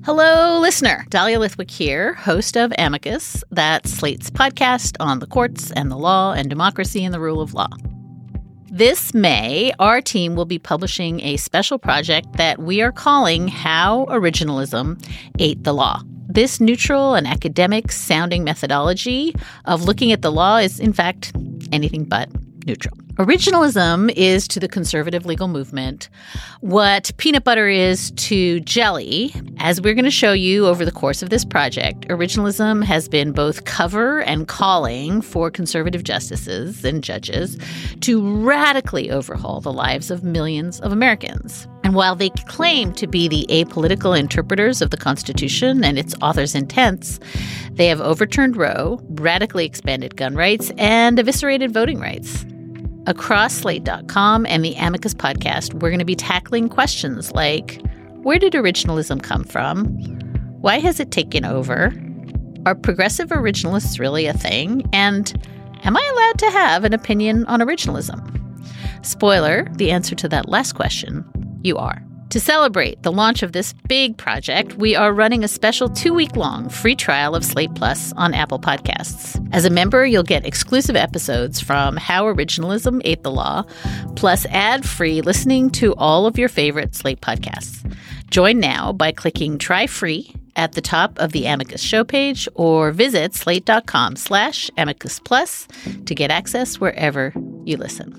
Hello, listener. Dahlia Lithwick here, host of Amicus, that's Slate's podcast on the courts and the law and democracy and the rule of law. This May, our team will be publishing a special project that we are calling How Originalism Ate the Law. This neutral and academic-sounding methodology of looking at the law is, in fact, anything but neutral. Originalism is to the conservative legal movement what peanut butter is to jelly. As we're going to show you over the course of this project, originalism has been both cover and calling for conservative justices and judges to radically overhaul the lives of millions of Americans. And while they claim to be the apolitical interpreters of the Constitution and its author's intents, they have overturned Roe, radically expanded gun rights, and eviscerated voting rights. Across Slate.com and the Amicus podcast, we're going to be tackling questions like, where did originalism come from? Why has it taken over? Are progressive originalists really a thing? And am I allowed to have an opinion on originalism? Spoiler, the answer to that last question, you are. To celebrate the launch of this big project, we are running a special 2-week-long free trial of Slate Plus on Apple Podcasts. As a member, you'll get exclusive episodes from How Originalism Ate the Law, plus ad-free listening to all of your favorite Slate podcasts. Join now by clicking Try Free at the top of the Amicus show page or visit slate.com/Amicus Plus to get access wherever you listen.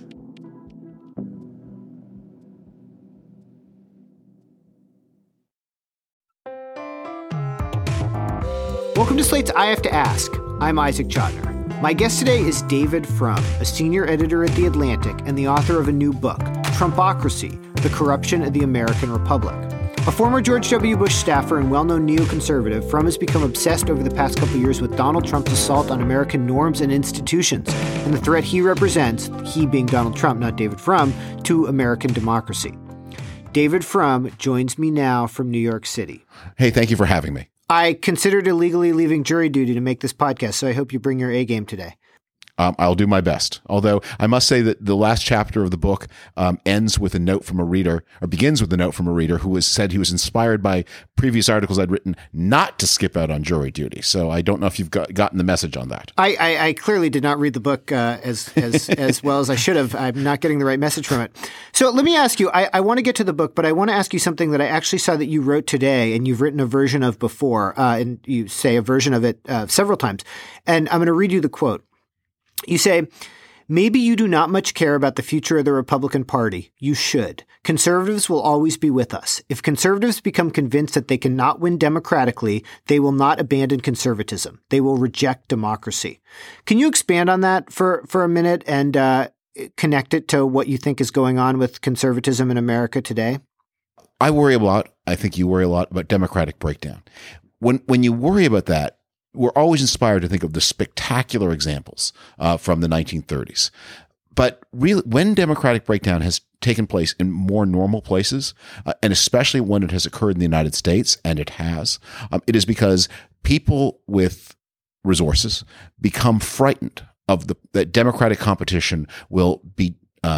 Welcome to Slate's I Have to Ask. I'm Isaac Chotiner. My guest today is David Frum, a senior editor at The Atlantic and the author of a new book, Trumpocracy: The Corruption of the American Republic. A former George W. Bush staffer and well-known neoconservative, Frum has become obsessed over the past couple years with Donald Trump's assault on American norms and institutions and the threat he represents, he being Donald Trump, not David Frum, to American democracy. David Frum joins me now from New York City. Hey, thank you for having me. I considered illegally leaving jury duty to make this podcast, so I hope you bring your A game today. I'll do my best. Although I must say that the last chapter of the book ends with a note from a reader, or begins with a note from a reader who said he was inspired by previous articles I'd written not to skip out on jury duty. So I don't know if you've gotten the message on that. I clearly did not read the book as well as I should have. I'm not getting the right message from it. So let me ask you, I want to get to the book, but I want to ask you something that I actually saw that you wrote today and you've written a version of before, and you say a version of it several times. And I'm going to read you the quote. You say, maybe you do not much care about the future of the Republican Party. You should. Conservatives will always be with us. If conservatives become convinced that they cannot win democratically, they will not abandon conservatism. They will reject democracy. Can you expand on that for a minute and connect it to what you think is going on with conservatism in America today? I think you worry a lot about democratic breakdown. When you worry about that, we're always inspired to think of the spectacular examples from the 1930s. But really, when democratic breakdown has taken place in more normal places, and especially when it has occurred in the United States, and it has, it is because people with resources become frightened of that democratic competition will be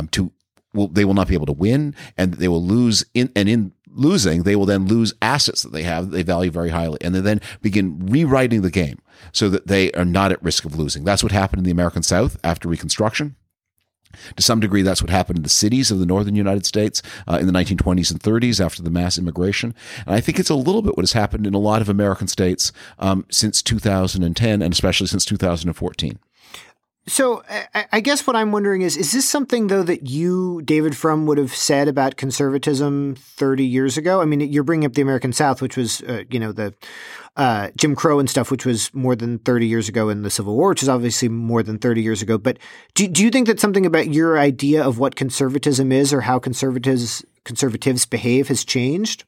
they will not be able to win, and they will lose. In losing, they will then lose assets that they have that they value very highly, and they then begin rewriting the game so that they are not at risk of losing. That's what happened in the American South after Reconstruction. To some degree, that's what happened in the cities of the northern United States in the 1920s and 30s after the mass immigration. And I think it's a little bit what has happened in a lot of American states since 2010, and especially since 2014. So I guess what I'm wondering is this something, though, that you, David Frum, would have said about conservatism 30 years ago? I mean, you're bringing up the American South, which was, the Jim Crow and stuff, which was more than 30 years ago, and the Civil War, which is obviously more than 30 years ago. But do you think that something about your idea of what conservatism is or how conservatives behave has changed?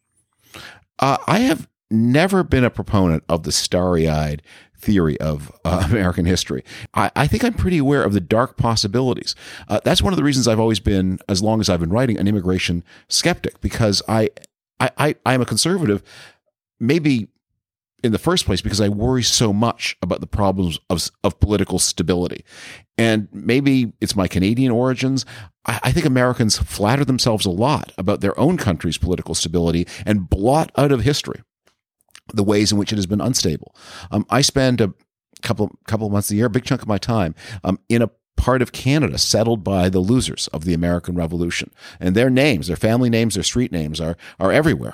I have never been a proponent of the starry-eyed theory of American history. I think I'm pretty aware of the dark possibilities. That's one of the reasons I've always been, as long as I've been writing, an immigration skeptic, because I'm a conservative, maybe in the first place because I worry so much about the problems of political stability. And maybe it's my Canadian origins. I think Americans flatter themselves a lot about their own country's political stability and blot out of history the ways in which it has been unstable. I spend a couple of months a year, a big chunk of my time, in a part of Canada settled by the losers of the American Revolution, and their names, their family names, their street names are everywhere.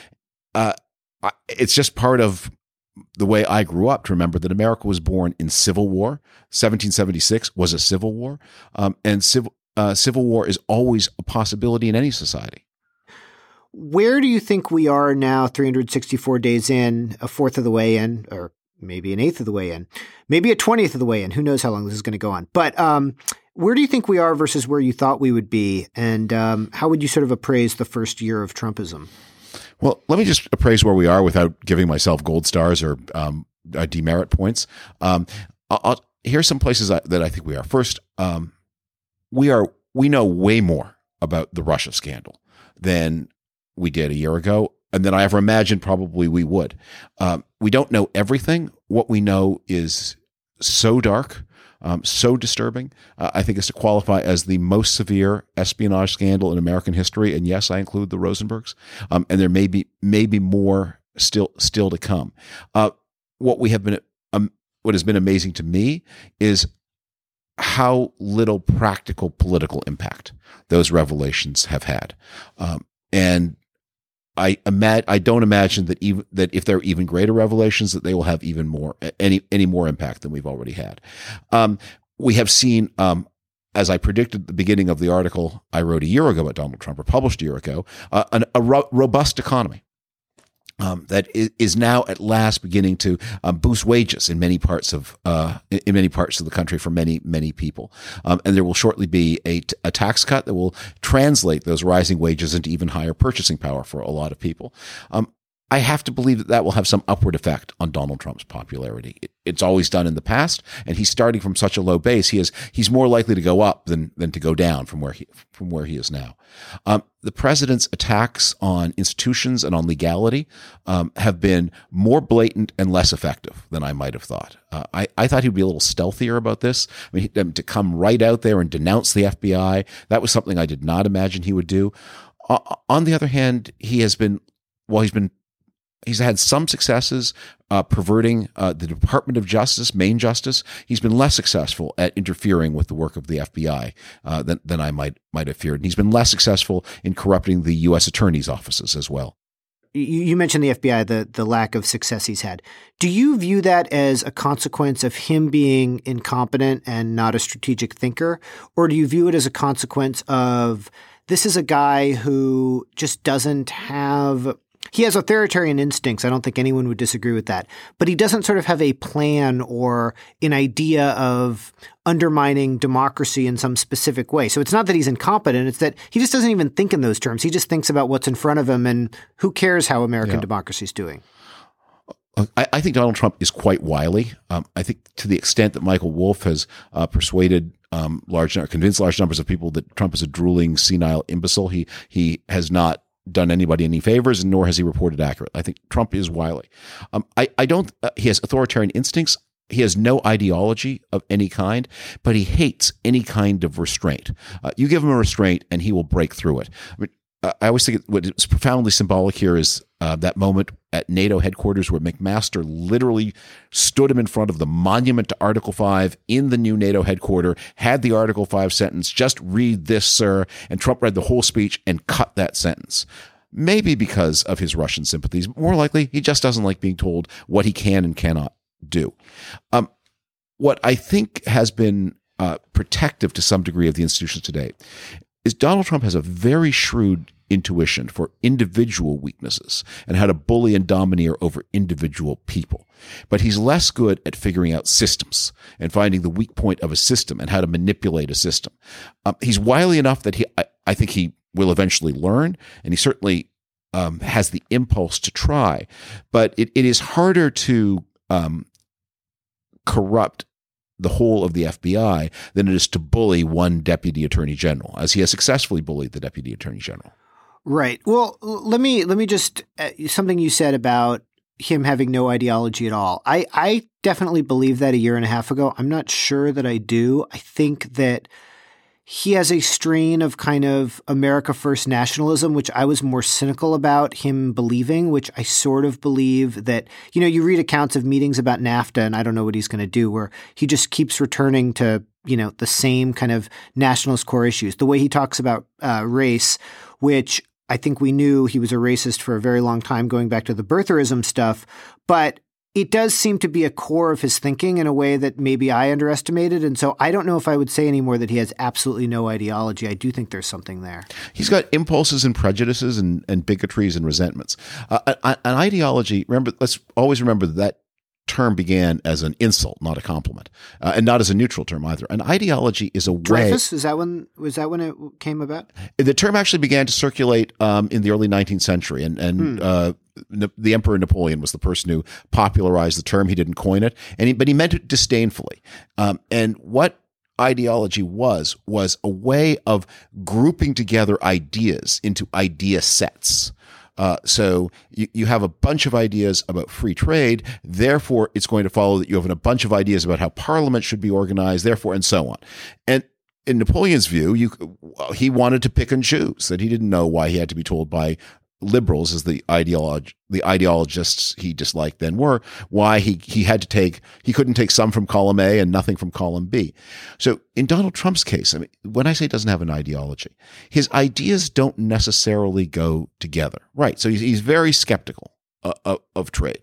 It's just part of the way I grew up to remember that America was born in civil war. 1776 was a civil war, and civil war is always a possibility in any society. Where do you think we are now, 364 days in, a fourth of the way in, or maybe an eighth of the way in, maybe a 20th of the way in? Who knows how long this is going to go on? But where do you think we are versus where you thought we would be? And how would you sort of appraise the first year of Trumpism? Well, let me just appraise where we are without giving myself gold stars or demerit points. Here's some places that I think we are. First, we know way more about the Russia scandal than we did a year ago, and than I ever imagined probably we would. We don't know everything. What we know is so dark, so disturbing. I think it's to qualify as the most severe espionage scandal in American history. And yes, I include the Rosenbergs. And there may be more still to come. What has been amazing to me is how little practical political impact those revelations have had. And I don't imagine that if there are even greater revelations, that they will have even more any more impact than we've already had. We have seen, as I predicted at the beginning of the article I wrote a year ago about Donald Trump, or published a year ago, a robust economy. That is now at last beginning to boost wages in many parts of the country for many people, and there will shortly be a tax cut that will translate those rising wages into even higher purchasing power for a lot of people. I have to believe that will have some upward effect on Donald Trump's popularity. It's always done in the past, and he's starting from such a low base. He's more likely to go up than to go down from where he is now. The president's attacks on institutions and on legality have been more blatant and less effective than I might have thought. I thought he'd be a little stealthier about this. I mean, to come right out there and denounce the FBI, that was something I did not imagine he would do. On the other hand, he's had some successes perverting the Department of Justice, Main Justice. He's been less successful at interfering with the work of the FBI than I might have feared. And he's been less successful in corrupting the U.S. attorney's offices as well. You mentioned the FBI, the lack of success he's had. Do you view that as a consequence of him being incompetent and not a strategic thinker? Or do you view it as a consequence of this is a guy who just doesn't have – he has authoritarian instincts. I don't think anyone would disagree with that. But he doesn't sort of have a plan or an idea of undermining democracy in some specific way. So it's not that he's incompetent. It's that he just doesn't even think in those terms. He just thinks about what's in front of him, and who cares how American democracy is doing. I think Donald Trump is quite wily. I think to the extent that Michael Wolff has persuaded convinced large numbers of people that Trump is a drooling, senile imbecile, he has not done anybody any favors, and nor has he reported accurate. I think Trump is wily. He has authoritarian instincts. He has no ideology of any kind, but he hates any kind of restraint. You give him a restraint and he will break through it. I mean, I always think what's profoundly symbolic here is that moment at NATO headquarters where McMaster literally stood him in front of the monument to Article 5 in the new NATO headquarters, had the Article 5 sentence, just read this, sir, and Trump read the whole speech and cut that sentence. Maybe because of his Russian sympathies. More likely, he just doesn't like being told what he can and cannot do. What I think has been protective to some degree of the institutions today is Donald Trump has a very shrewd intuition for individual weaknesses and how to bully and domineer over individual people. But he's less good at figuring out systems and finding the weak point of a system and how to manipulate a system. He's wily enough that I think he will eventually learn, and he certainly has the impulse to try. But it is harder to corrupt the whole of the FBI than it is to bully one deputy attorney general, as he has successfully bullied the deputy attorney general. Right. Well, let me just something you said about him having no ideology at all. I definitely believed that a year and a half ago. I'm not sure that I do. I think that he has a strain of kind of America First nationalism, which I was more cynical about him believing, which I sort of believe that, you read accounts of meetings about NAFTA, and I don't know what he's going to do, where he just keeps returning to, the same kind of nationalist core issues. The way he talks about race, which I think we knew he was a racist for a very long time, going back to the birtherism stuff, but it does seem to be a core of his thinking in a way that maybe I underestimated. And so I don't know if I would say anymore that he has absolutely no ideology. I do think there's something there. He's got impulses and prejudices and bigotries and resentments. An ideology, let's always remember that term began as an insult, not a compliment, and not as a neutral term either. An ideology is a way. Dreyfus, was that when it came about? The term actually began to circulate in the early 19th century, and the Emperor Napoleon was the person who popularized the term. He didn't coin it, but he meant it disdainfully. And what ideology was a way of grouping together ideas into idea sets. So you have a bunch of ideas about free trade, therefore it's going to follow that you have a bunch of ideas about how parliament should be organized, therefore, and so on. And in Napoleon's view, he wanted to pick and choose, that he didn't know why he had to be told by liberals, as the ideologists he disliked then were, why he couldn't take some from column A and nothing from column B. So in Donald Trump's case, I mean, when I say he doesn't have an ideology, his ideas don't necessarily go together, right? So he's very skeptical of trade,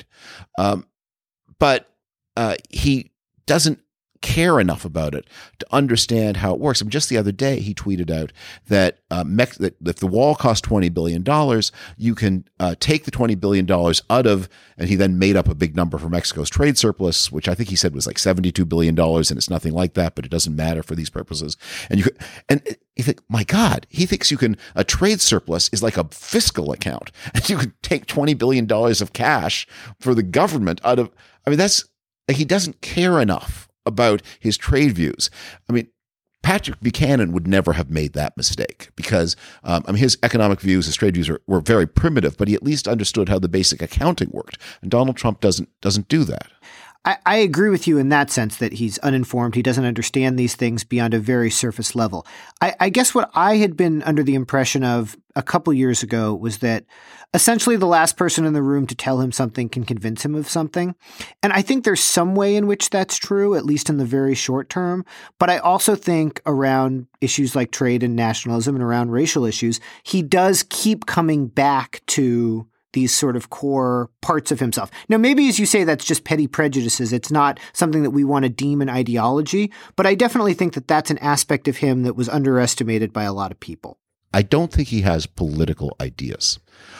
but he doesn't care enough about it to understand how it works. I mean, just the other day, he tweeted out that that if the wall cost $20 billion, you can take the $20 billion out of, and he then made up a big number for Mexico's trade surplus, which I think he said was like $72 billion, and it's nothing like that, but it doesn't matter for these purposes. And you think, my God, he thinks a trade surplus is like a fiscal account, and you could take $20 billion of cash for the government out of, he doesn't care enough about his trade views. I mean, Patrick Buchanan would never have made that mistake because his economic views, his trade views were very primitive, but he at least understood how the basic accounting worked. And Donald Trump doesn't do that. I agree with you in that sense that he's uninformed. He doesn't understand these things beyond a very surface level. I guess what I had been under the impression of a couple years ago was that essentially the last person in the room to tell him something can convince him of something. And I think there's some way in which that's true, at least in the very short term. But I also think around issues like trade and nationalism and around racial issues, he does keep coming back to these sort of core parts of himself. Now, maybe as you say, that's just petty prejudices. It's not something that we want to deem an ideology, but I definitely think that that's an aspect of him that was underestimated by a lot of people. I don't think he has political ideas.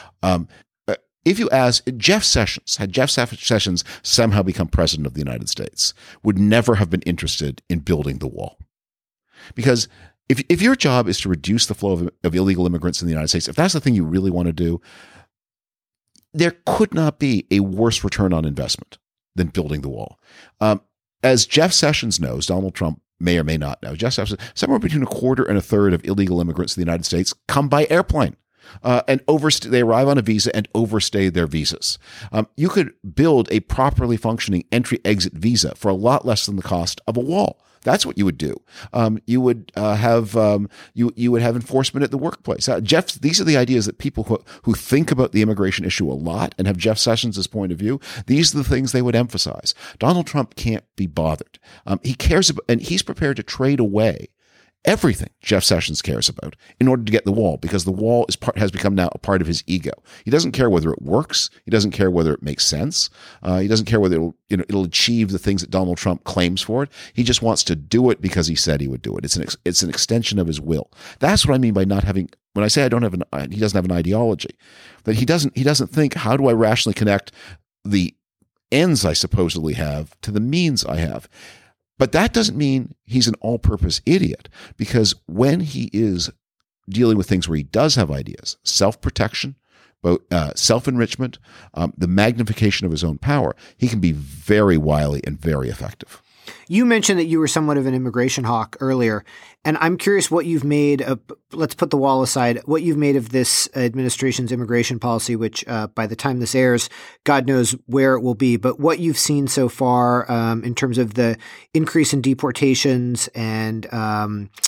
If you ask Jeff Sessions, had Jeff Sessions somehow become president of the United States, would never have been interested in building the wall. Because if your job is to reduce the flow of illegal immigrants in the United States, if that's the thing you really want to do, there could not be a worse return on investment than building the wall. As Jeff Sessions knows, Donald Trump may or may not know, Jeff Sessions, somewhere between a quarter and a third of illegal immigrants in the United States come by airplane. And they arrive on a visa and overstay their visas. You could build a properly functioning entry-exit visa for a lot less than the cost of a wall. That's what you would do. You would have enforcement at the workplace. These are the ideas that people who think about the immigration issue a lot and have Jeff Sessions' point of view. These are the things they would emphasize. Donald Trump can't be bothered. He cares about, and he's prepared to trade away everything Jeff Sessions cares about in order to get the wall, because the wall has become now a part of his ego. He doesn't care whether it works. He doesn't care whether it makes sense. He doesn't care whether it'll achieve the things that Donald Trump claims for it. He just wants to do it because he said he would do it. It's an extension of his will. That's what I mean by not having. When I say he doesn't have an ideology, that he doesn't think, how do I rationally connect the ends I supposedly have to the means I have. But that doesn't mean he's an all-purpose idiot, because when he is dealing with things where he does have ideas, self-protection, self-enrichment, the magnification of his own power, he can be very wily and very effective. You mentioned that you were somewhat of an immigration hawk earlier, and I'm curious what you've made of, let's put the wall aside, what you've made of this administration's immigration policy, which by the time this airs, God knows where it will be, but what you've seen so far in terms of the increase in deportations and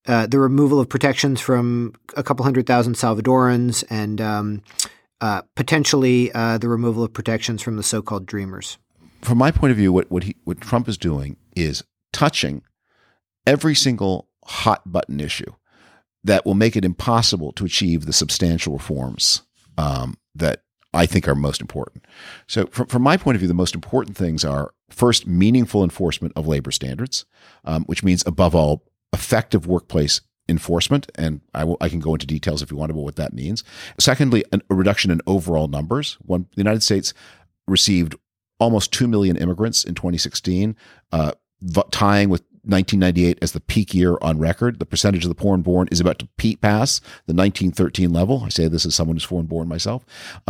the removal of protections from a couple 100,000 Salvadorans, and potentially the removal of protections from the so-called Dreamers. From my point of view, what Trump is doing is touching every single hot button issue that will make it impossible to achieve the substantial reforms that I think are most important. So from my point of view, the most important things are, first, meaningful enforcement of labor standards, which means, above all, effective workplace enforcement. And I can go into details if you want about what that means. Secondly, a reduction in overall numbers. The United States received almost 2 million immigrants in 2016, tying with 1998 as the peak year on record. The percentage of the foreign-born is about to pass the 1913 level. I say this as someone who's foreign-born myself.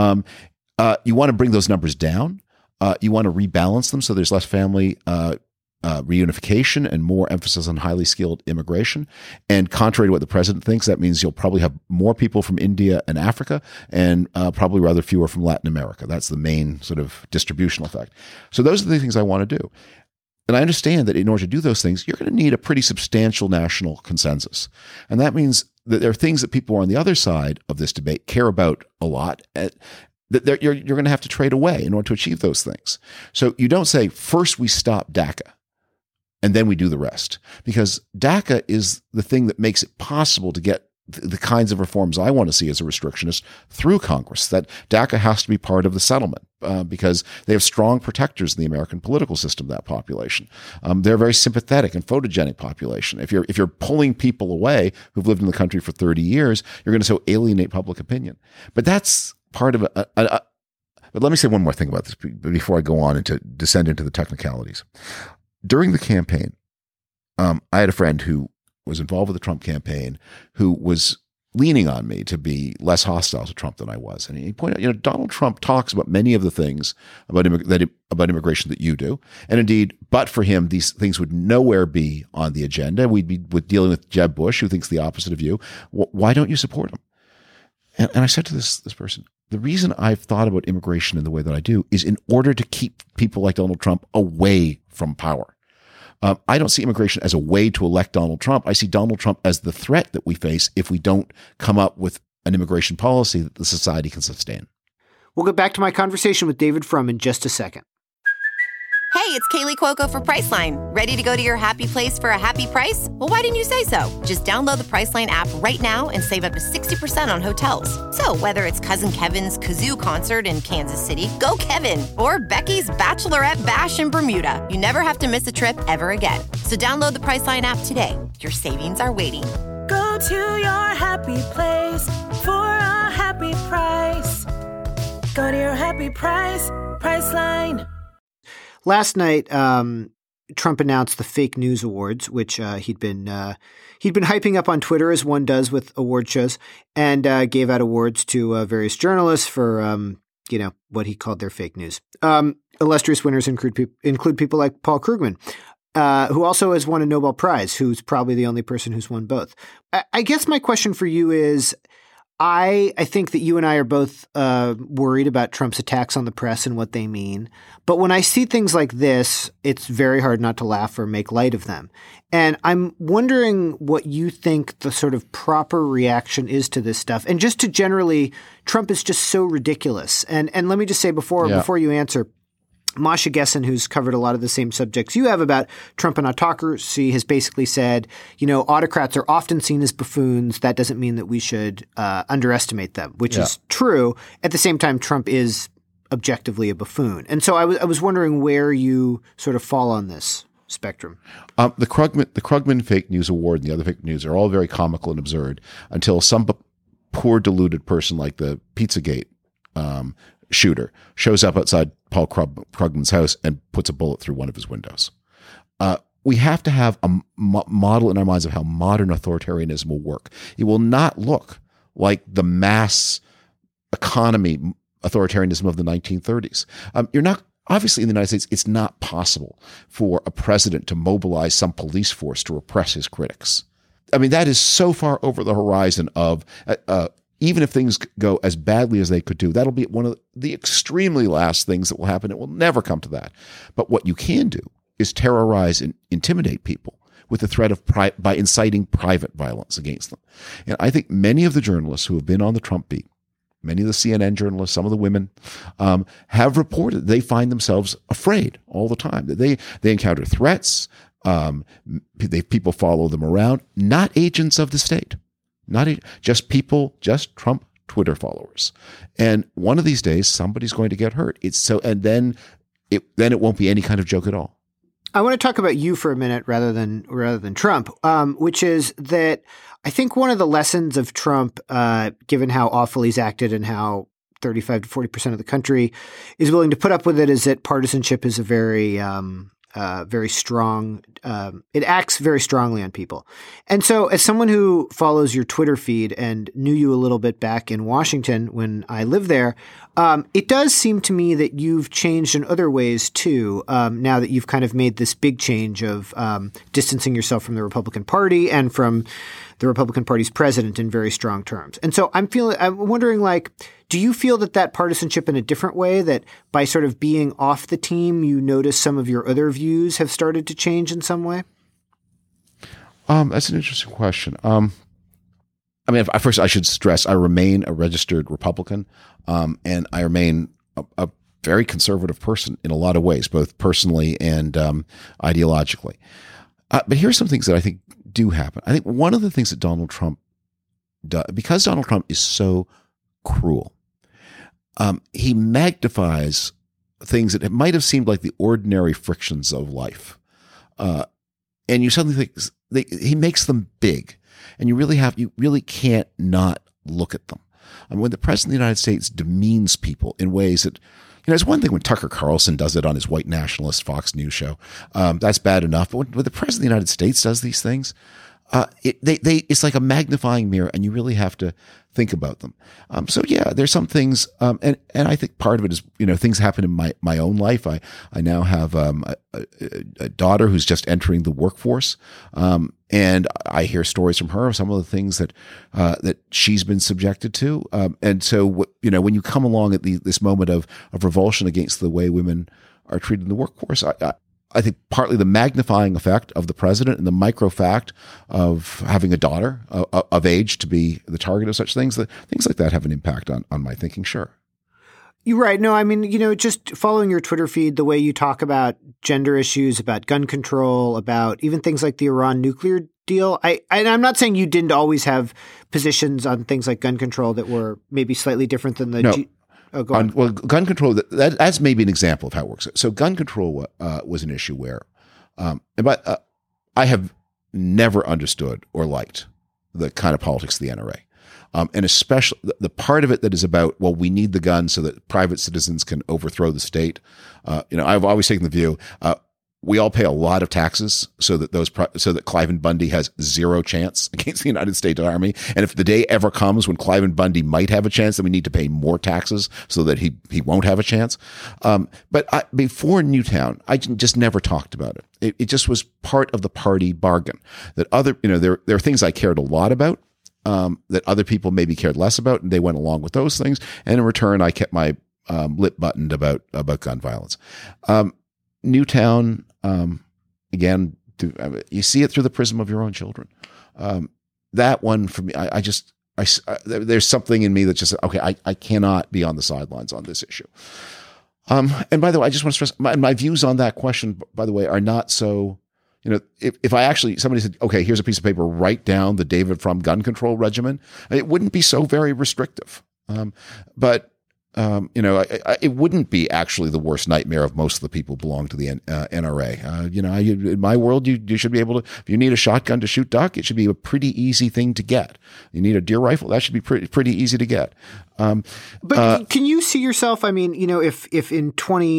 You want to bring those numbers down. You want to rebalance them so there's less family reunification and more emphasis on highly skilled immigration. And contrary to what the president thinks, that means you'll probably have more people from India and Africa, and probably rather fewer from Latin America. That's the main sort of distributional effect. So those are the things I want to do. And I understand that in order to do those things, you're going to need a pretty substantial national consensus. And that means that there are things that people on the other side of this debate care about a lot, that you're going to have to trade away in order to achieve those things. So you don't say, first we stop DACA, and then we do the rest. Because DACA is the thing that makes it possible to get the kinds of reforms I want to see as a restrictionist through Congress. That DACA has to be part of the settlement because they have strong protectors in the American political system, that population. They're a very sympathetic and photogenic population. If you're pulling people away who've lived in the country for 30 years, you're going to so alienate public opinion. But that's part of but let me say one more thing about this before I go on and to descend into the technicalities. During the campaign, I had a friend who was involved with the Trump campaign who was leaning on me to be less hostile to Trump than I was. And he pointed out, Donald Trump talks about many of the things about immigration that you do. And indeed, but for him, these things would nowhere be on the agenda. We'd be dealing with Jeb Bush, who thinks the opposite of you. Why don't you support him? And I said to this person, the reason I've thought about immigration in the way that I do is in order to keep people like Donald Trump away from power. I don't see immigration as a way to elect Donald Trump. I see Donald Trump as the threat that we face if we don't come up with an immigration policy that the society can sustain. We'll get back to my conversation with David Frum in just a second. Hey, it's Kaylee Cuoco for Priceline. Ready to go to your happy place for a happy price? Well, why didn't you say so? Just download the Priceline app right now and save up to 60% on hotels. So whether it's Cousin Kevin's Kazoo Concert in Kansas City, go Kevin, or Becky's Bachelorette Bash in Bermuda, you never have to miss a trip ever again. So download the Priceline app today. Your savings are waiting. Go to your happy place for a happy price. Go to your happy price, Priceline. Last night, Trump announced the Fake News Awards, which he'd been hyping up on Twitter, as one does with award shows, and gave out awards to various journalists for what he called their fake news. Illustrious winners include people like Paul Krugman, who also has won a Nobel Prize, who's probably the only person who's won both. I guess my question for you is, I think that you and I are both worried about Trump's attacks on the press and what they mean. But when I see things like this, it's very hard not to laugh or make light of them. And I'm wondering what you think the sort of proper reaction is to this stuff. And just to generally, Trump is just so ridiculous. And let me just say before you answer, Masha Gessen, who's covered a lot of the same subjects you have about Trump and autocracy, has basically said, autocrats are often seen as buffoons. That doesn't mean that we should underestimate them, which is true. At the same time, Trump is objectively a buffoon. And so I was wondering where you sort of fall on this spectrum. The Krugman Fake News Award and the other fake news are all very comical and absurd until some poor deluded person like the Pizzagate shooter shows up outside Paul Krugman's house and puts a bullet through one of his windows. We have to have a model in our minds of how modern authoritarianism will work. It will not look like the mass economy authoritarianism of the 1930s. Obviously, in the United States, it's not possible for a president to mobilize some police force to repress his critics. I mean, that is so far over the horizon of even if things go as badly as they could do, that'll be one of the extremely last things that will happen. It will never come to that. But what you can do is terrorize and intimidate people with the threat of by inciting private violence against them. And I think many of the journalists who have been on the Trump beat, many of the CNN journalists, some of the women, have reported they find themselves afraid all the time. That they encounter threats. People follow them around, not agents of the state, just people, just Trump Twitter followers. And one of these days, somebody's going to get hurt. And then it won't be any kind of joke at all. I want to talk about you for a minute rather than Trump, which is that I think one of the lessons of Trump, given how awful he's acted and how 35 to 40% of the country is willing to put up with it, is that partisanship is a very strong. It acts very strongly on people. And so as someone who follows your Twitter feed and knew you a little bit back in Washington when I lived there, it does seem to me that you've changed in other ways too, now that you've kind of made this big change of distancing yourself from the Republican Party and from the Republican Party's president in very strong terms. And so I'm wondering, like, do you feel that partisanship in a different way, that by sort of being off the team, you notice some of your other views have started to change in some way? That's an interesting question. First I should stress I remain a registered Republican, and I remain a very conservative person in a lot of ways, both personally and ideologically. But here's some things that I think do happen. I think one of the things that Donald Trump does, because Donald Trump is so cruel, he magnifies things that might have seemed like the ordinary frictions of life. And you suddenly think he makes them big, and you really can't not look at them. When the president of the United States demeans people in ways that, it's one thing when Tucker Carlson does it on his white nationalist Fox News show. That's bad enough. But when the president of the United States does these things, it's like a magnifying mirror, and you really have to think about them. So yeah, there's some things, and I think part of it is, things happen in my own life. I now have a daughter who's just entering the workforce, and I hear stories from her of some of the things that she's been subjected to. And so when you come along at this moment of revulsion against the way women are treated in the workforce, I think partly the magnifying effect of the president and the micro fact of having a daughter of age to be the target of such things like that have an impact on my thinking. Sure. You're right. No, just following your Twitter feed, the way you talk about gender issues, about gun control, about even things like the Iran nuclear deal. I'm not saying you didn't always have positions on things like gun control that were maybe slightly different than the no. Go on. Well, gun control, that's maybe an example of how it works. So gun control was an issue where I have never understood or liked the kind of politics of the NRA. And especially the part of it that is about, well, we need the gun so that private citizens can overthrow the state. I've always taken the view, we all pay a lot of taxes so that Cliven Bundy has zero chance against the United States Army. And if the day ever comes when Cliven Bundy might have a chance, then we need to pay more taxes so that he won't have a chance. But before Newtown, I just never talked about it. It just was part of the party bargain that there are things I cared a lot about, that other people maybe cared less about, and they went along with those things. And in return, I kept my lip buttoned about gun violence. Newtown, again, you see it through the prism of your own children. That one for me, there's something in me that just, okay, I cannot be on the sidelines on this issue. And by the way, I just want to stress my views on that question, by the way, are not so, if I actually, somebody said, okay, here's a piece of paper, write down the David Frum gun control regimen, it wouldn't be so very restrictive. But it wouldn't be actually the worst nightmare of most of the people who belong to the NRA. In my world, you should be able to, if you need a shotgun to shoot duck, it should be a pretty easy thing to get. You need a deer rifle, that should be pretty easy to get. But can you see yourself, if in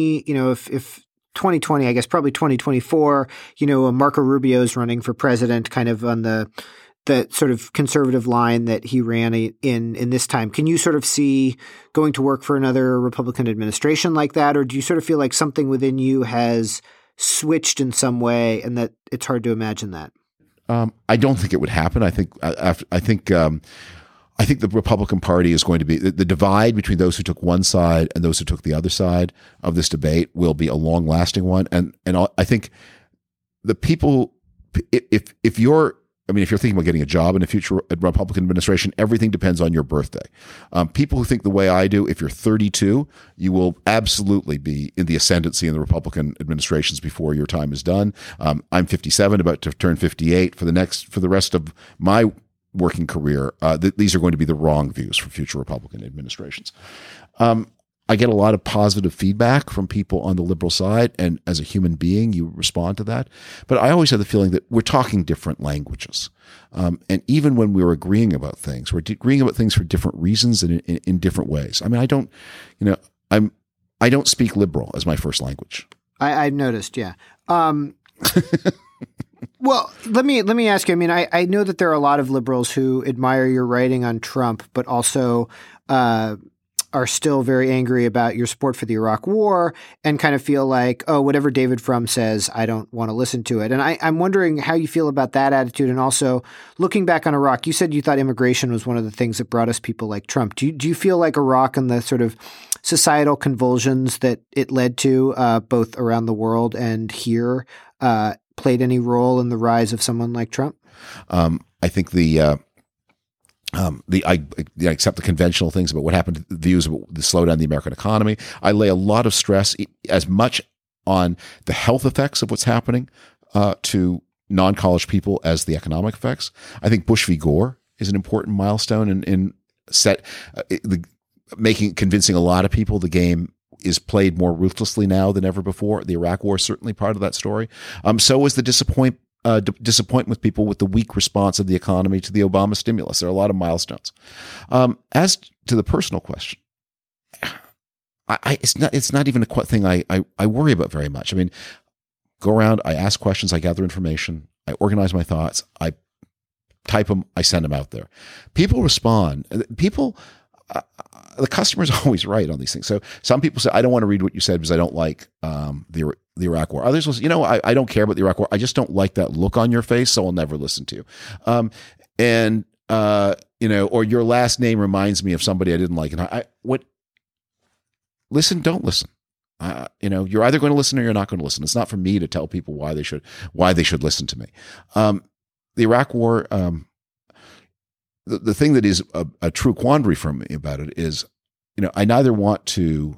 2020, I guess probably 2024, Marco Rubio's running for president kind of on the sort of conservative line that he ran in this time. Can you sort of see going to work for another Republican administration like that? Or do you sort of feel like something within you has switched in some way and that it's hard to imagine that? I don't think it would happen. I think the Republican Party is going to be the divide between those who took one side and those who took the other side of this debate will be a long lasting one. And I think the people if you're thinking about getting a job in a future Republican administration, everything depends on your birthday. People who think the way I do, if you're 32, you will absolutely be in the ascendancy in the Republican administrations before your time is done. I'm 57, about to turn 58. For the rest of my working career, these are going to be the wrong views for future Republican administrations. I get a lot of positive feedback from people on the liberal side, and as a human being, you respond to that. But I always have the feeling that we're talking different languages. And even when we're agreeing about things, we're agreeing about things for different reasons and in different ways. I mean, I don't speak liberal as my first language. I've noticed, yeah. Well, let me ask you. I mean, I know that there are a lot of liberals who admire your writing on Trump, but also are still very angry about your support for the Iraq War and kind of feel like, oh, whatever David Frum says, I don't want to listen to it. And I'm wondering how you feel about that attitude. And also, looking back on Iraq, you said you thought immigration was one of the things that brought us people like Trump. Do you feel like Iraq and the sort of societal convulsions that it led to, both around the world and here, played any role in the rise of someone like Trump? I think I accept the conventional things about what happened to the views about the slowdown in the American economy. I lay a lot of stress, as much on the health effects of what's happening to non-college people as the economic effects. I think Bush v. Gore is an important milestone in convincing a lot of people the game is played more ruthlessly now than ever before. The Iraq War is certainly part of that story. So is the disappointment with people with the weak response of the economy to the Obama stimulus. There are a lot of milestones. As to the personal question, it's not even a thing I worry about very much. I mean, go around, I ask questions, I gather information, I organize my thoughts, I type them, I send them out there. People respond. The customer's always right on these things. So some people say, I don't want to read what you said because I don't like the Iraq War. Others will say, I don't care about the Iraq War. I just don't like that look on your face, so I'll never listen to you. Or your last name reminds me of somebody I didn't like. And listen, don't listen. You're either going to listen or you're not going to listen. It's not for me to tell people why they should listen to me. The Iraq War, the thing that is a true quandary for me about it is, I neither want to,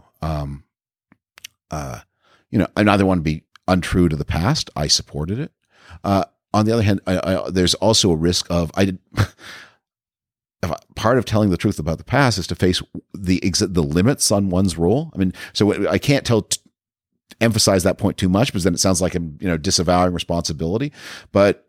I neither want to be untrue to the past. I supported it. On the other hand, there's also a risk of part of telling the truth about the past is to face the limits on one's role. I mean, so I can't emphasize that point too much because then it sounds like I'm disavowing responsibility. But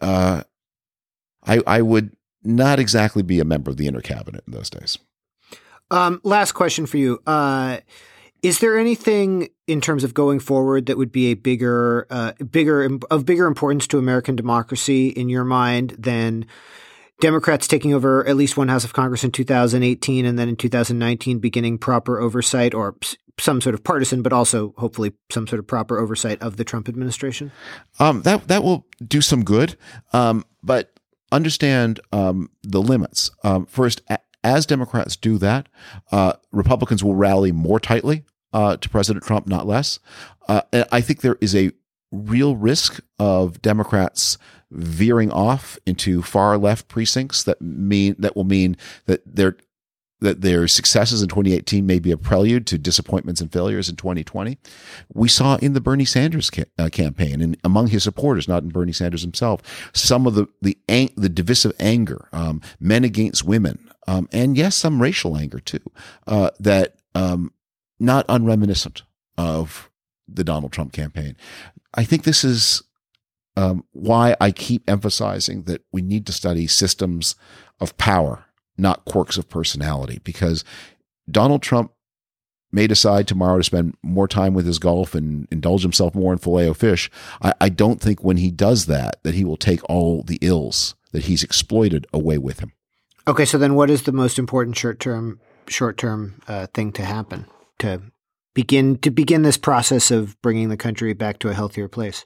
I would not exactly be a member of the inner cabinet in those days. Last question for you. Is there anything in terms of going forward that would be a bigger importance to American democracy in your mind than Democrats taking over at least one House of Congress in 2018 and then in 2019 beginning proper oversight or some sort of partisan, but also hopefully some sort of proper oversight of the Trump administration? That will do some good, but understand the limits. First, as Democrats do that, Republicans will rally more tightly to President Trump, not less. And I think there is a real risk of Democrats veering off into far left precincts that will mean that their successes in 2018 may be a prelude to disappointments and failures in 2020. We saw in the Bernie Sanders campaign and among his supporters, not in Bernie Sanders himself, some of the divisive anger, men against women, and yes, some racial anger too, that not unreminiscent of the Donald Trump campaign. I think this is why I keep emphasizing that we need to study systems of power, not quirks of personality, because Donald Trump may decide tomorrow to spend more time with his golf and indulge himself more in filet-o-fish. I don't think when he does that he will take all the ills that he's exploited away with him. Okay, so then what is the most important short-term thing to happen to begin this process of bringing the country back to a healthier place?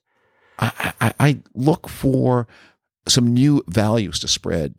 I look for some new values to spread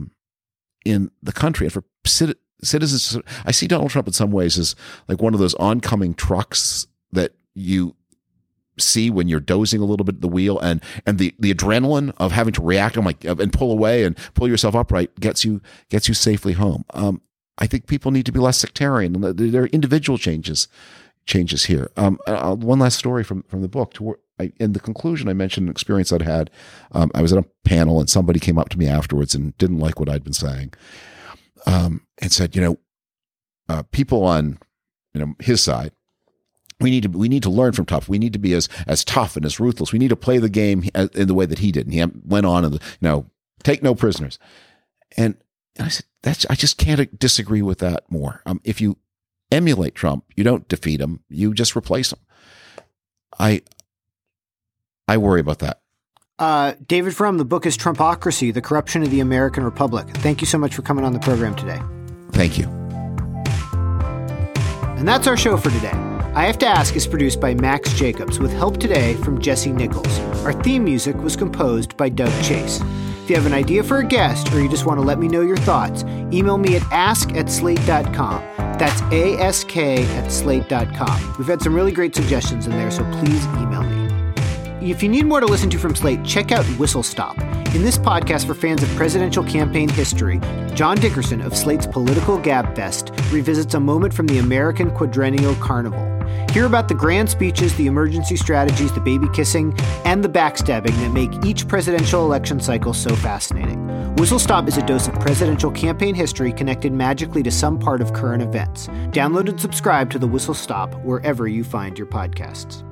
in the country and for citizens. I see Donald Trump in some ways as like one of those oncoming trucks that you see when you're dozing a little bit at the wheel, and the adrenaline of having to react and pull away and pull yourself upright gets you safely home. I think people need to be less sectarian. There are individual changes here. One last story from the book. In the conclusion, I mentioned an experience I'd had. I was at a panel and somebody came up to me afterwards and didn't like what I'd been saying, and said, people on his side, we need to learn from Tough. We need to be as tough and as ruthless. We need to play the game in the way that he did. And he went on and take no prisoners. And I said, I just can't disagree with that more. If you emulate Trump, you don't defeat him. You just replace him. I worry about that. David Frum, the book is Trumpocracy, The Corruption of the American Republic. Thank you so much for coming on the program today. Thank you. And that's our show for today. I Have to Ask is produced by Max Jacobs with help today from Jesse Nichols. Our theme music was composed by Doug Chase. If you have an idea for a guest or you just want to let me know your thoughts, email me at ask@slate.com. That's ask@slate.com. We've had some really great suggestions in there, so please email me. If you need more to listen to from Slate, check out Whistle Stop. In this podcast for fans of presidential campaign history, John Dickerson of Slate's Political Gabfest revisits a moment from the American Quadrennial Carnival. Hear about the grand speeches, the emergency strategies, the baby kissing, and the backstabbing that make each presidential election cycle so fascinating. Whistle Stop is a dose of presidential campaign history connected magically to some part of current events. Download and subscribe to the Whistle Stop wherever you find your podcasts.